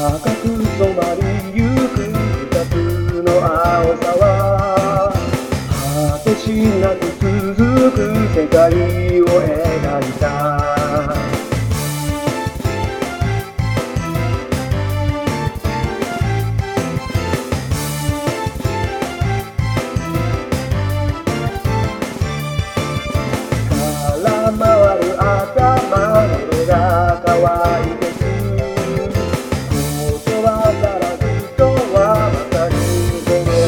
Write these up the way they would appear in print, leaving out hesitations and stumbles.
赤く染まりゆく二つの青さは果てしなく続く世界を描いた。空回る頭の色が乾いてく言葉からずとはまさにこの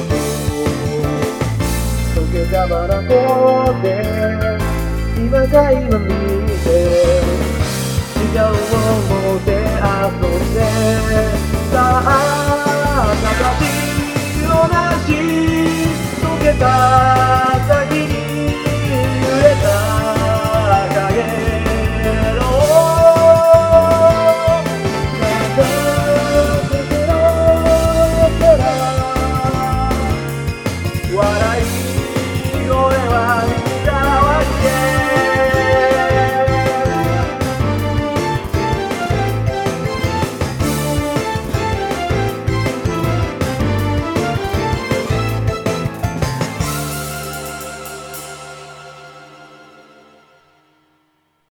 こと溶けたまなこで今か今見て時間を持って遊んでさあ形同じ